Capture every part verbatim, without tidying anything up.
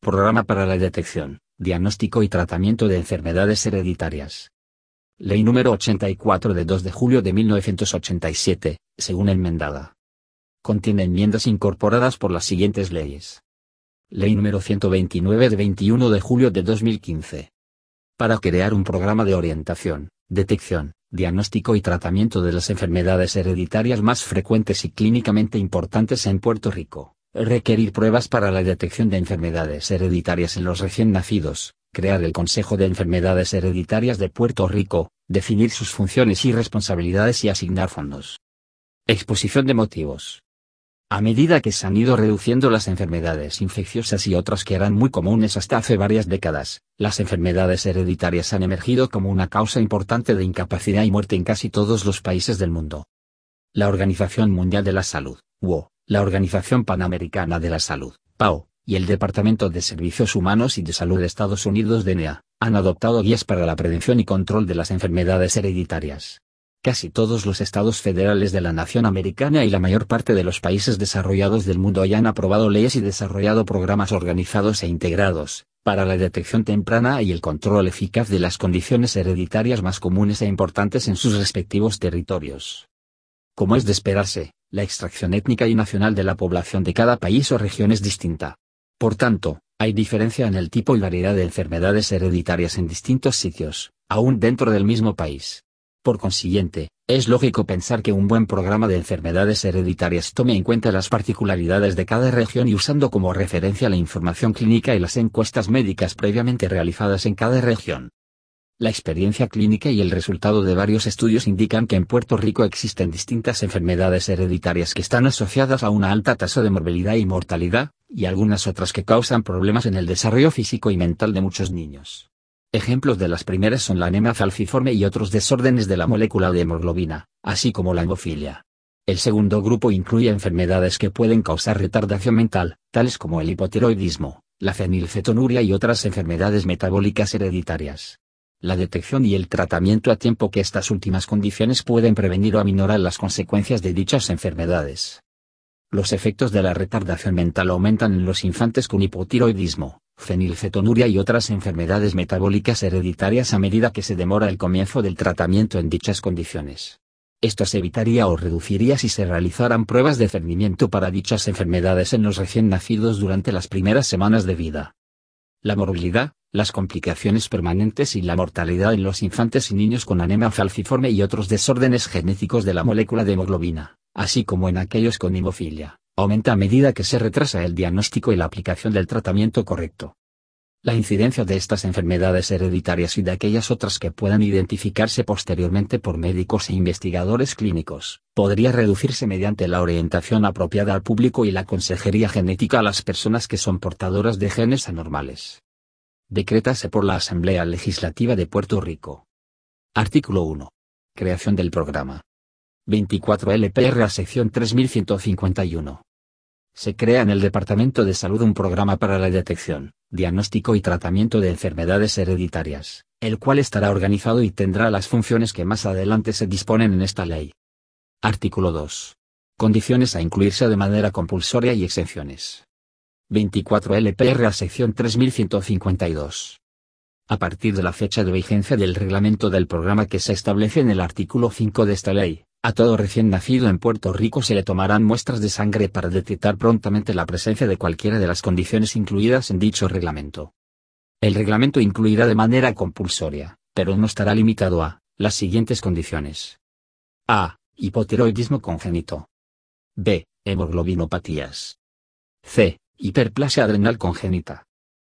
Programa para la detección, diagnóstico y tratamiento de enfermedades hereditarias. Ley número ochenta y cuatro de dos de julio de mil novecientos ochenta y siete, según enmendada. Contiene enmiendas incorporadas por las siguientes leyes. Ley número ciento veintinueve de veintiuno de julio de dos mil quince. Para crear un programa de orientación, detección, diagnóstico y tratamiento de las enfermedades hereditarias más frecuentes y clínicamente importantes en Puerto Rico, requerir pruebas para la detección de enfermedades hereditarias en los recién nacidos, crear el Consejo de Enfermedades Hereditarias de Puerto Rico, definir sus funciones y responsabilidades y asignar fondos. Exposición de motivos. A medida que se han ido reduciendo las enfermedades infecciosas y otras que eran muy comunes hasta hace varias décadas, las enfermedades hereditarias han emergido como una causa importante de incapacidad y muerte en casi todos los países del mundo. La Organización Mundial de la Salud, U O, la Organización Panamericana de la Salud, P A O, y el Departamento de Servicios Humanos y de Salud de Estados Unidos, D N A, han adoptado guías para la prevención y control de las enfermedades hereditarias. Casi todos los estados federales de la nación americana y la mayor parte de los países desarrollados del mundo ya han aprobado leyes y desarrollado programas organizados e integrados, para la detección temprana y el control eficaz de las condiciones hereditarias más comunes e importantes en sus respectivos territorios. Como es de esperarse, la extracción étnica y nacional de la población de cada país o región es distinta. Por tanto, hay diferencia en el tipo y variedad de enfermedades hereditarias en distintos sitios, aún dentro del mismo país. Por consiguiente, es lógico pensar que un buen programa de enfermedades hereditarias tome en cuenta las particularidades de cada región y usando como referencia la información clínica y las encuestas médicas previamente realizadas en cada región. La experiencia clínica y el resultado de varios estudios indican que en Puerto Rico existen distintas enfermedades hereditarias que están asociadas a una alta tasa de morbilidad y mortalidad, y algunas otras que causan problemas en el desarrollo físico y mental de muchos niños. Ejemplos de las primeras son la anemia falciforme y otros desórdenes de la molécula de hemoglobina, así como la hemofilia. El segundo grupo incluye enfermedades que pueden causar retardación mental, tales como el hipotiroidismo, la fenilcetonuria y otras enfermedades metabólicas hereditarias. La detección y el tratamiento a tiempo que estas últimas condiciones pueden prevenir o aminorar las consecuencias de dichas enfermedades. Los efectos de la retardación mental aumentan en los infantes con hipotiroidismo, fenilcetonuria y otras enfermedades metabólicas hereditarias a medida que se demora el comienzo del tratamiento en dichas condiciones. Esto se evitaría o reduciría si se realizaran pruebas de cernimiento para dichas enfermedades en los recién nacidos durante las primeras semanas de vida. La morbilidad, las complicaciones permanentes y la mortalidad en los infantes y niños con anemia falciforme y otros desórdenes genéticos de la molécula de hemoglobina, así como en aquellos con hemofilia, aumenta a medida que se retrasa el diagnóstico y la aplicación del tratamiento correcto. La incidencia de estas enfermedades hereditarias y de aquellas otras que puedan identificarse posteriormente por médicos e investigadores clínicos, podría reducirse mediante la orientación apropiada al público y la consejería genética a las personas que son portadoras de genes anormales. Decrétase por la Asamblea Legislativa de Puerto Rico. Artículo uno. Creación del programa. veinticuatro L P R A sección tres mil ciento cincuenta y uno. Se crea en el Departamento de Salud un programa para la detección, diagnóstico y tratamiento de enfermedades hereditarias, el cual estará organizado y tendrá las funciones que más adelante se disponen en esta ley. Artículo dos. Condiciones a incluirse de manera compulsoria y exenciones. veinticuatro L P R A sección tres mil ciento cincuenta y dos. A partir de la fecha de vigencia del reglamento del programa que se establece en el artículo cinco de esta ley, a todo recién nacido en Puerto Rico se le tomarán muestras de sangre para detectar prontamente la presencia de cualquiera de las condiciones incluidas en dicho reglamento. El reglamento incluirá de manera compulsoria, pero no estará limitado a, las siguientes condiciones. A. Hipotiroidismo congénito. B. Hemoglobinopatías. C. Hiperplasia adrenal congénita.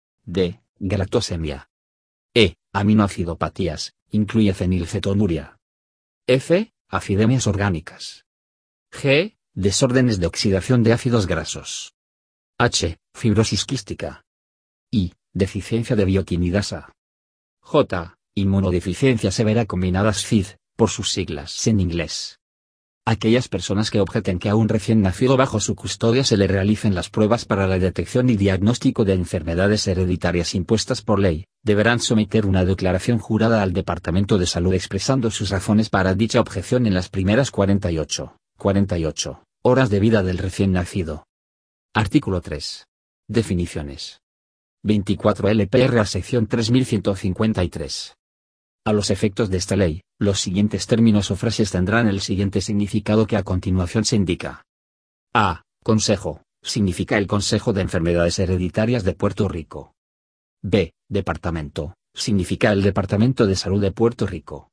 D. Galactosemia. E. Aminoacidopatías, incluye fenilcetonuria. F. Acidemias orgánicas. G. Desórdenes de oxidación de ácidos grasos. H. Fibrosis quística. I. Deficiencia de biotinidasa. J. Inmunodeficiencia severa combinada S F I D, por sus siglas en inglés. Aquellas personas que objeten que a un recién nacido bajo su custodia se le realicen las pruebas para la detección y diagnóstico de enfermedades hereditarias impuestas por ley, deberán someter una declaración jurada al Departamento de Salud expresando sus razones para dicha objeción en las primeras cuarenta y ocho, cuarenta y ocho horas de vida del recién nacido. Artículo tres. Definiciones. veinticuatro L P R A sección tres mil ciento cincuenta y tres. A los efectos de esta ley, los siguientes términos o frases tendrán el siguiente significado que a continuación se indica. A. Consejo, significa el Consejo de Enfermedades Hereditarias de Puerto Rico. B. Departamento, significa el Departamento de Salud de Puerto Rico.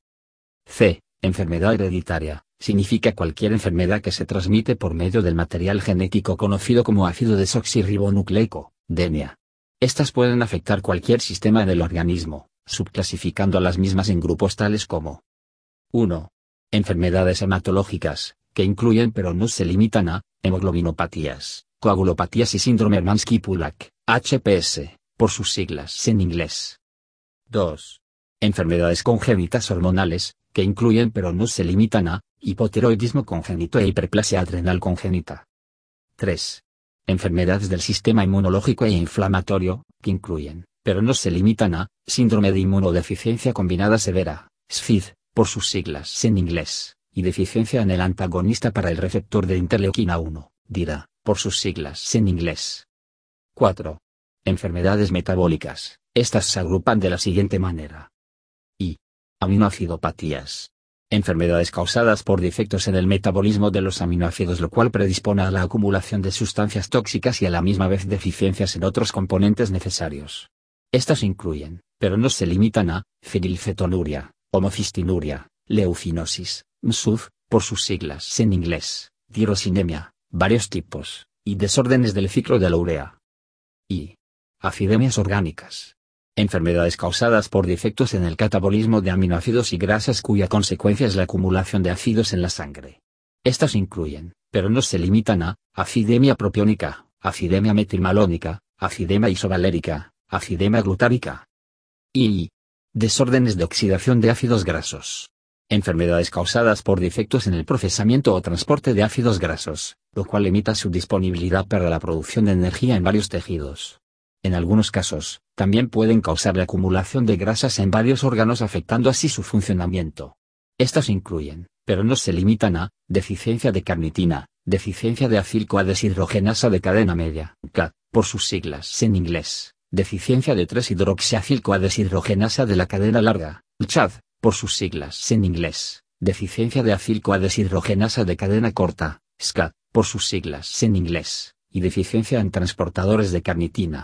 C. Enfermedad hereditaria, significa cualquier enfermedad que se transmite por medio del material genético conocido como ácido desoxirribonucleico, D N A. Estas pueden afectar cualquier sistema en el organismo, subclasificando a las mismas en grupos tales como uno. Enfermedades hematológicas, que incluyen pero no se limitan a, hemoglobinopatías, coagulopatías y síndrome Hermansky-Pulack, H P S, por sus siglas en inglés. dos. Enfermedades congénitas hormonales, que incluyen pero no se limitan a, hipotiroidismo congénito e hiperplasia adrenal congénita. tres. Enfermedades del sistema inmunológico e inflamatorio, que incluyen, pero no se limitan a, síndrome de inmunodeficiencia combinada severa, S F I D, por sus siglas en inglés, y deficiencia en el antagonista para el receptor de interleuquina uno, D I R A, por sus siglas en inglés. cuatro. Enfermedades metabólicas, estas se agrupan de la siguiente manera. I. Aminoacidopatías. Enfermedades causadas por defectos en el metabolismo de los aminoácidos, lo cual predispone a la acumulación de sustancias tóxicas y a la misma vez deficiencias en otros componentes necesarios. Estas incluyen, pero no se limitan a, fenilcetonuria, homocistinuria, leucinosis, M S U D, por sus siglas en inglés, tirosinemia, varios tipos, y desórdenes del ciclo de la urea. Y. Acidemias orgánicas. Enfermedades causadas por defectos en el catabolismo de aminoácidos y grasas cuya consecuencia es la acumulación de ácidos en la sangre. Estas incluyen, pero no se limitan a, acidemia propiónica, acidemia metilmalónica, acidemia isovalérica, acidemia glutárica. Y. Desórdenes de oxidación de ácidos grasos. Enfermedades causadas por defectos en el procesamiento o transporte de ácidos grasos, lo cual limita su disponibilidad para la producción de energía en varios tejidos. En algunos casos, también pueden causar la acumulación de grasas en varios órganos afectando así su funcionamiento. Estas incluyen, pero no se limitan a, deficiencia de carnitina, deficiencia de acilcoa-deshidrogenasa de cadena media, C A D, por sus siglas en inglés, deficiencia de tres hidroxiacilcoa-deshidrogenasa de la cadena larga, C H A D, por sus siglas en inglés, deficiencia de acilcoa-deshidrogenasa de cadena corta, S C A D, por sus siglas en inglés, y deficiencia en transportadores de carnitina.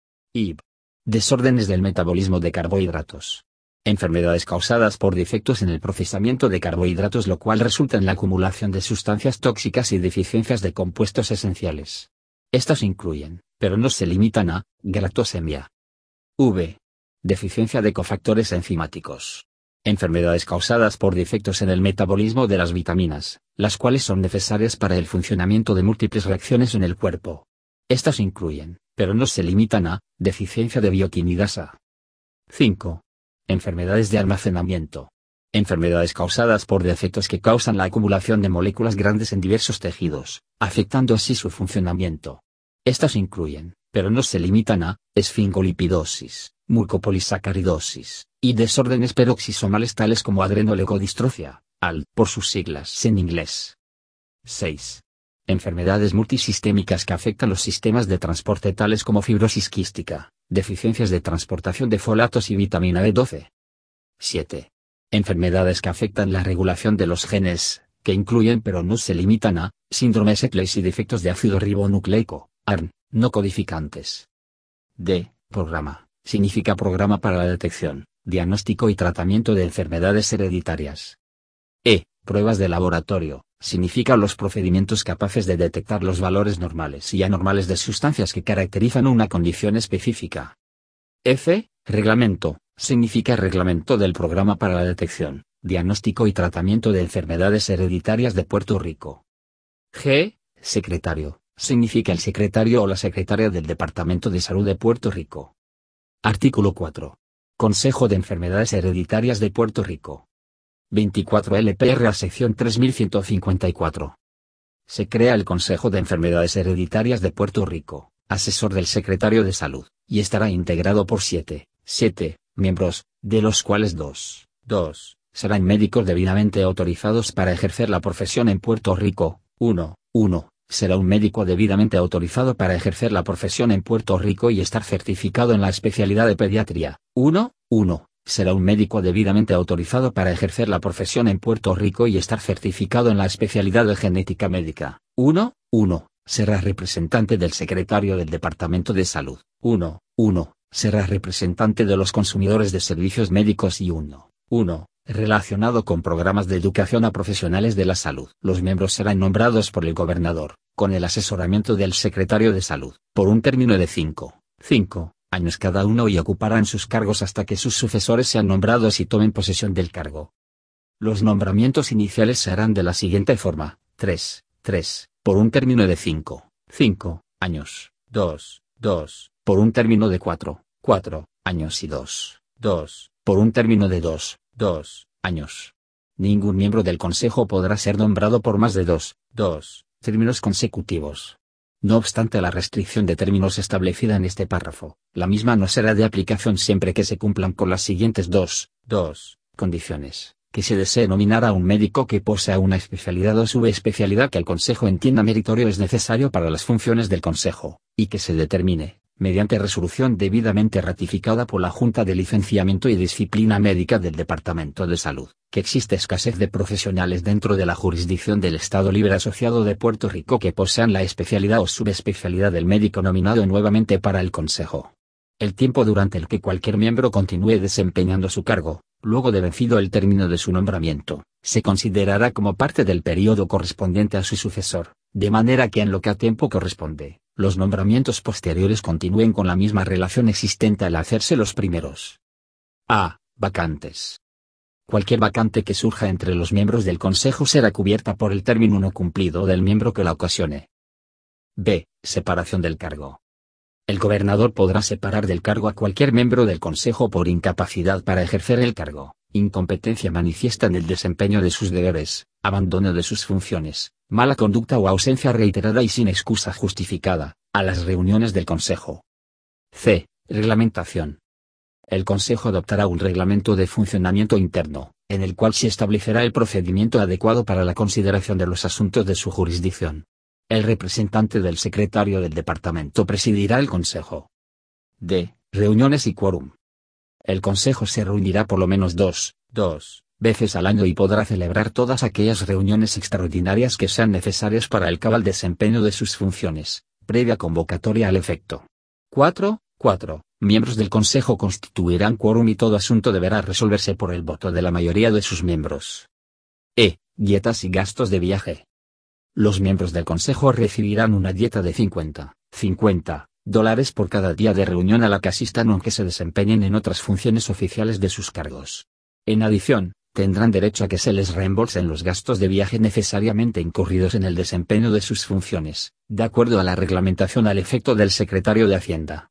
I B. Desórdenes del metabolismo de carbohidratos. Enfermedades causadas por defectos en el procesamiento de carbohidratos, lo cual resulta en la acumulación de sustancias tóxicas y deficiencias de compuestos esenciales. Estas incluyen, pero no se limitan a, galactosemia. V. Deficiencia de cofactores enzimáticos. Enfermedades causadas por defectos en el metabolismo de las vitaminas, las cuales son necesarias para el funcionamiento de múltiples reacciones en el cuerpo. Estas incluyen, pero no se limitan a, deficiencia de biotinidasa. cinco. Enfermedades de almacenamiento. Enfermedades causadas por defectos que causan la acumulación de moléculas grandes en diversos tejidos, afectando así su funcionamiento. Estas incluyen, pero no se limitan a, esfingolipidosis, mucopolisacaridosis, y desórdenes peroxisomales tales como adrenoleucodistrofia, A L, por sus siglas en inglés. seis. Enfermedades multisistémicas que afectan los sistemas de transporte tales como fibrosis quística, deficiencias de transportación de folatos y vitamina B doce. siete. Enfermedades que afectan la regulación de los genes, que incluyen pero no se limitan a, síndrome Seckley y defectos de ácido ribonucleico, A R N, no codificantes. D. Programa, significa programa para la detección, diagnóstico y tratamiento de enfermedades hereditarias. E. Pruebas de laboratorio, significa los procedimientos capaces de detectar los valores normales y anormales de sustancias que caracterizan una condición específica. F. Reglamento, significa reglamento del programa para la detección, diagnóstico y tratamiento de enfermedades hereditarias de Puerto Rico. G. Secretario, significa el secretario o la secretaria del Departamento de Salud de Puerto Rico. Artículo cuatro. Consejo de Enfermedades Hereditarias de Puerto Rico. veinticuatro L P R A sección tres mil ciento cincuenta y cuatro. Se crea el Consejo de Enfermedades Hereditarias de Puerto Rico, asesor del Secretario de Salud, y estará integrado por siete, siete, miembros, de los cuales dos, dos, serán médicos debidamente autorizados para ejercer la profesión en Puerto Rico, uno, uno, será un médico debidamente autorizado para ejercer la profesión en Puerto Rico y estar certificado en la especialidad de pediatría. uno. uno. Será un médico debidamente autorizado para ejercer la profesión en Puerto Rico y estar certificado en la especialidad de genética médica. uno. uno. Será representante del secretario del Departamento de Salud. uno. uno. Será representante de los consumidores de servicios médicos y uno. uno. Relacionado con programas de educación a profesionales de la salud. Los miembros serán nombrados por el gobernador, con el asesoramiento del secretario de Salud, por un término de cinco. cinco. años cada uno y ocuparán sus cargos hasta que sus sucesores sean nombrados y tomen posesión del cargo. Los nombramientos iniciales se harán de la siguiente forma: tres. tres. Por un término de cinco. cinco. años. dos. dos. Por un término de cuatro. cuatro. años y dos. dos. Por un término de dos. dos. años. Ningún miembro del Consejo podrá ser nombrado por más de dos. dos. términos consecutivos. No obstante la restricción de términos establecida en este párrafo, la misma no será de aplicación siempre que se cumplan con las siguientes dos. dos. condiciones: que se desee nominar a un médico que posea una especialidad o subespecialidad que el Consejo entienda meritorio es necesario para las funciones del Consejo, y que se determine, mediante resolución debidamente ratificada por la Junta de Licenciamiento y Disciplina Médica del Departamento de Salud, que existe escasez de profesionales dentro de la jurisdicción del Estado Libre Asociado de Puerto Rico que posean la especialidad o subespecialidad del médico nominado nuevamente para el Consejo. El tiempo durante el que cualquier miembro continúe desempeñando su cargo, luego de vencido el término de su nombramiento, se considerará como parte del período correspondiente a su sucesor, de manera que en lo que a tiempo corresponde, los nombramientos posteriores continúen con la misma relación existente al hacerse los primeros. A. Vacantes. Cualquier vacante que surja entre los miembros del Consejo será cubierta por el término no cumplido del miembro que la ocasione. B. Separación del cargo. El gobernador podrá separar del cargo a cualquier miembro del Consejo por incapacidad para ejercer el cargo, incompetencia manifiesta en el desempeño de sus deberes, abandono de sus funciones, mala conducta o ausencia reiterada y sin excusa justificada, a las reuniones del Consejo. C. Reglamentación. El Consejo adoptará un reglamento de funcionamiento interno, en el cual se establecerá el procedimiento adecuado para la consideración de los asuntos de su jurisdicción. El representante del secretario del departamento presidirá el Consejo. D. Reuniones y quórum. El Consejo se reunirá por lo menos dos, dos veces al año y podrá celebrar todas aquellas reuniones extraordinarias que sean necesarias para el cabal desempeño de sus funciones, previa convocatoria al efecto. cuatro. cuatro. Miembros del Consejo constituirán quórum y todo asunto deberá resolverse por el voto de la mayoría de sus miembros. E. Dietas y gastos de viaje. Los miembros del Consejo recibirán una dieta de cincuenta, cincuenta dólares por cada día de reunión a la que asistan aunque se desempeñen en otras funciones oficiales de sus cargos. En adición, tendrán derecho a que se les reembolsen los gastos de viaje necesariamente incurridos en el desempeño de sus funciones, de acuerdo a la reglamentación al efecto del secretario de Hacienda.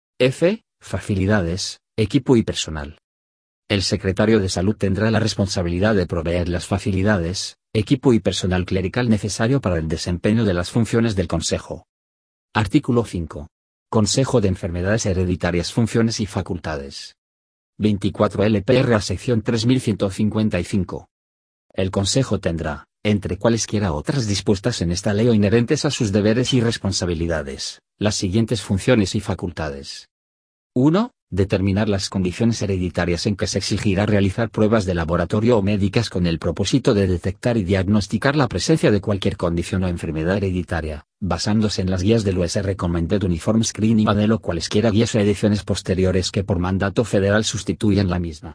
F. Facilidades, equipo y personal. El secretario de Salud tendrá la responsabilidad de proveer las facilidades, equipo y personal clerical necesario para el desempeño de las funciones del Consejo. Artículo cinco. Consejo de Enfermedades Hereditarias. Funciones y facultades. veinticuatro L P R a sección tres mil ciento cincuenta y cinco. El Consejo tendrá, entre cualesquiera otras dispuestas en esta ley o inherentes a sus deberes y responsabilidades, las siguientes funciones y facultades. uno. Determinar las condiciones hereditarias en que se exigirá realizar pruebas de laboratorio o médicas con el propósito de detectar y diagnosticar la presencia de cualquier condición o enfermedad hereditaria, basándose en las guías del U S Recommended Uniform Screening Model o cualesquiera guías o ediciones posteriores que por mandato federal sustituyan la misma.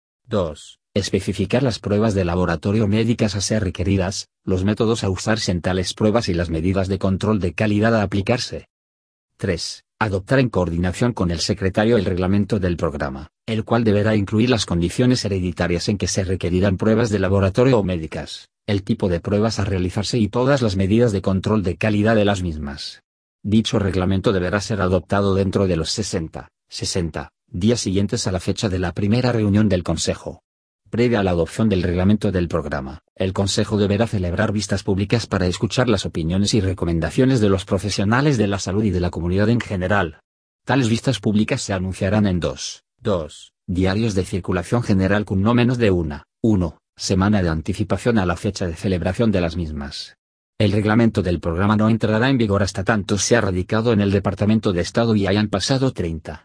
dos. Especificar las pruebas de laboratorio médicas a ser requeridas, los métodos a usarse en tales pruebas y las medidas de control de calidad a aplicarse. tres. Adoptar en coordinación con el secretario el reglamento del programa, el cual deberá incluir las condiciones hereditarias en que se requerirán pruebas de laboratorio o médicas, el tipo de pruebas a realizarse y todas las medidas de control de calidad de las mismas. Dicho reglamento deberá ser adoptado dentro de los sesenta, sesenta días siguientes a la fecha de la primera reunión del Consejo. Previa a la adopción del reglamento del programa, el Consejo deberá celebrar vistas públicas para escuchar las opiniones y recomendaciones de los profesionales de la salud y de la comunidad en general. Tales vistas públicas se anunciarán en dos, dos diarios de circulación general con no menos de una, uno semana de anticipación a la fecha de celebración de las mismas. El reglamento del programa no entrará en vigor hasta tanto sea radicado en el Departamento de Estado y hayan pasado treinta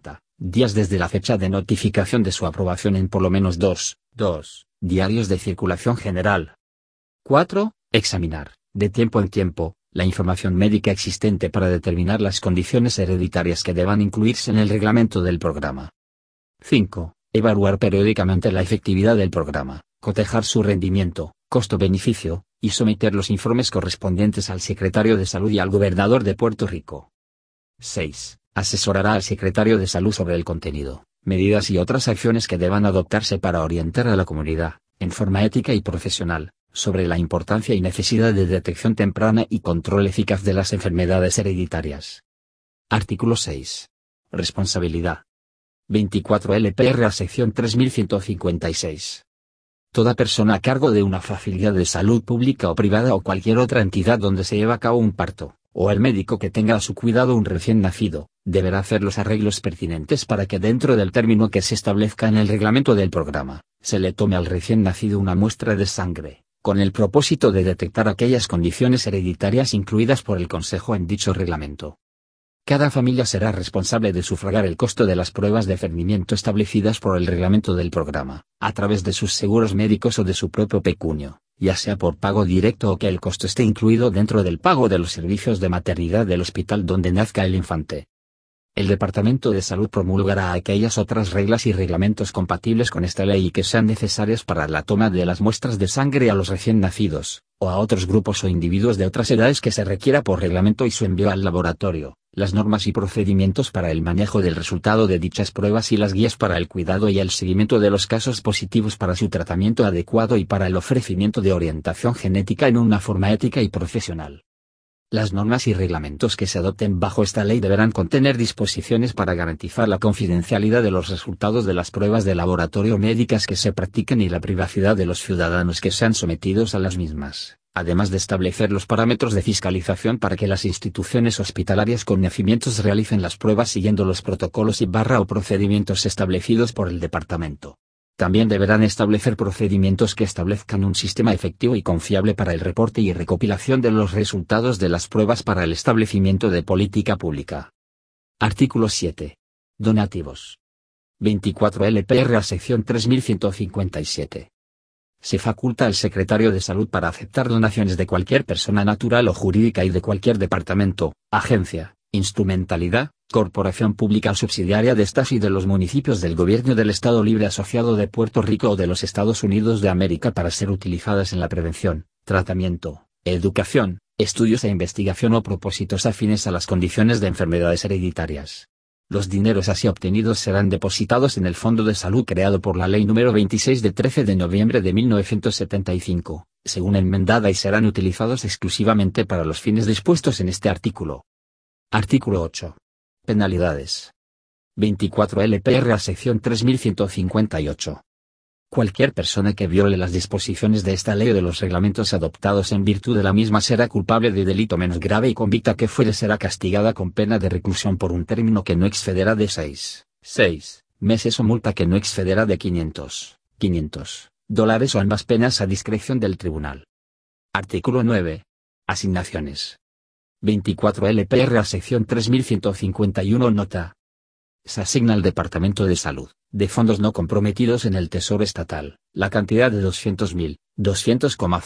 días desde la fecha de notificación de su aprobación en por lo menos dos, dos diarios de circulación general. cuatro. Examinar, de tiempo en tiempo, la información médica existente para determinar las condiciones hereditarias que deban incluirse en el reglamento del programa. cinco. Evaluar periódicamente la efectividad del programa, cotejar su rendimiento, costo-beneficio, y someter los informes correspondientes al Secretario de Salud y al Gobernador de Puerto Rico. seis. Asesorará al Secretario de Salud sobre el contenido, medidas y otras acciones que deban adoptarse para orientar a la comunidad, en forma ética y profesional, sobre la importancia y necesidad de detección temprana y control eficaz de las enfermedades hereditarias. Artículo seis. Responsabilidad. veinticuatro L P R A sección tres mil ciento cincuenta y seis. Toda persona a cargo de una facilidad de salud pública o privada o cualquier otra entidad donde se lleva a cabo un parto, o el médico que tenga a su cuidado un recién nacido, deberá hacer los arreglos pertinentes para que dentro del término que se establezca en el reglamento del programa, se le tome al recién nacido una muestra de sangre, con el propósito de detectar aquellas condiciones hereditarias incluidas por el Consejo en dicho reglamento. Cada familia será responsable de sufragar el costo de las pruebas de cernimiento establecidas por el reglamento del programa, a través de sus seguros médicos o de su propio pecunio, ya sea por pago directo o que el costo esté incluido dentro del pago de los servicios de maternidad del hospital donde nazca el infante. El Departamento de Salud promulgará aquellas otras reglas y reglamentos compatibles con esta ley y que sean necesarias para la toma de las muestras de sangre a los recién nacidos, o a otros grupos o individuos de otras edades que se requiera por reglamento y su envío al laboratorio, las normas y procedimientos para el manejo del resultado de dichas pruebas y las guías para el cuidado y el seguimiento de los casos positivos para su tratamiento adecuado y para el ofrecimiento de orientación genética en una forma ética y profesional. Las normas y reglamentos que se adopten bajo esta ley deberán contener disposiciones para garantizar la confidencialidad de los resultados de las pruebas de laboratorio médicas que se practiquen y la privacidad de los ciudadanos que sean sometidos a las mismas, además de establecer los parámetros de fiscalización para que las instituciones hospitalarias con nacimientos realicen las pruebas siguiendo los protocolos y barra o procedimientos establecidos por el departamento. También deberán establecer procedimientos que establezcan un sistema efectivo y confiable para el reporte y recopilación de los resultados de las pruebas para el establecimiento de política pública. Artículo siete. Donativos. veinticuatro L P R A sección tres mil ciento cincuenta y siete. Se faculta al Secretario de Salud para aceptar donaciones de cualquier persona natural o jurídica y de cualquier departamento, agencia, instrumentalidad, corporación pública o subsidiaria de estas y de los municipios del Gobierno del Estado Libre Asociado de Puerto Rico o de los Estados Unidos de América para ser utilizadas en la prevención, tratamiento, educación, estudios e investigación o propósitos afines a las condiciones de enfermedades hereditarias. Los dineros así obtenidos serán depositados en el Fondo de Salud creado por la Ley número veintiséis de trece de noviembre de mil novecientos setenta y cinco, según enmendada y serán utilizados exclusivamente para los fines dispuestos en este artículo. Artículo ocho. Penalidades. veinticuatro L P R A sección tres mil ciento cincuenta y ocho. Cualquier persona que viole las disposiciones de esta ley o de los reglamentos adoptados en virtud de la misma será culpable de delito menos grave y convicta que fuere será castigada con pena de reclusión por un término que no excederá de seis, seis meses o multa que no excederá de quinientos, quinientos dólares o ambas penas a discreción del tribunal. Artículo nueve. Asignaciones. veinticuatro L P R A sección tres mil ciento cincuenta y uno nota. Se asigna al Departamento de Salud, de fondos no comprometidos en el Tesoro Estatal, la cantidad de doscientos mil, doscientos mil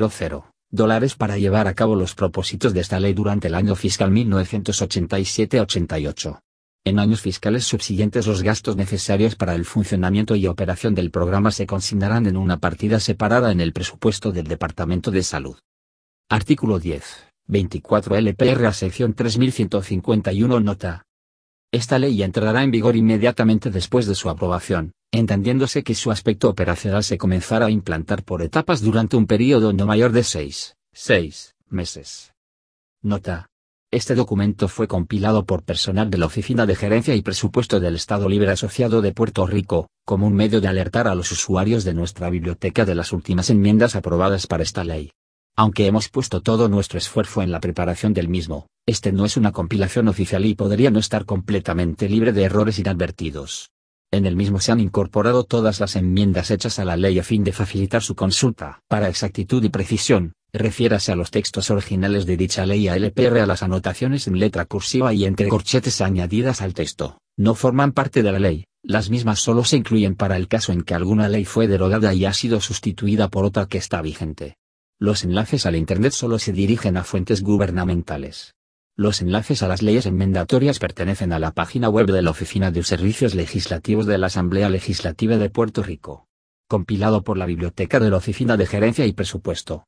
dólares para llevar a cabo los propósitos de esta ley durante el año fiscal mil novecientos ochenta y siete ochenta y ocho. En años fiscales subsiguientes los gastos necesarios para el funcionamiento y operación del programa se consignarán en una partida separada en el presupuesto del Departamento de Salud. Artículo diez. veinticuatro L P R A sección tres mil ciento cincuenta y uno nota. Esta ley entrará en vigor inmediatamente después de su aprobación, entendiéndose que su aspecto operacional se comenzará a implantar por etapas durante un período no mayor de seis, seis meses. Nota. Este documento fue compilado por personal de la Oficina de Gerencia y Presupuesto del Estado Libre Asociado de Puerto Rico, como un medio de alertar a los usuarios de nuestra biblioteca de las últimas enmiendas aprobadas para esta ley. Aunque hemos puesto todo nuestro esfuerzo en la preparación del mismo, este no es una compilación oficial y podría no estar completamente libre de errores inadvertidos. En el mismo se han incorporado todas las enmiendas hechas a la ley a fin de facilitar su consulta. Para exactitud y precisión, Refiérase a los textos originales de dicha ley. A L P R a las anotaciones en letra cursiva y entre corchetes añadidas al texto, no forman parte de la ley, las mismas solo se incluyen para el caso en que alguna ley fue derogada y ha sido sustituida por otra que está vigente. Los enlaces al Internet solo se dirigen a fuentes gubernamentales. Los enlaces a las leyes enmendatorias pertenecen a la página web de la Oficina de Servicios Legislativos de la Asamblea Legislativa de Puerto Rico. Compilado por la Biblioteca de la Oficina de Gerencia y Presupuesto.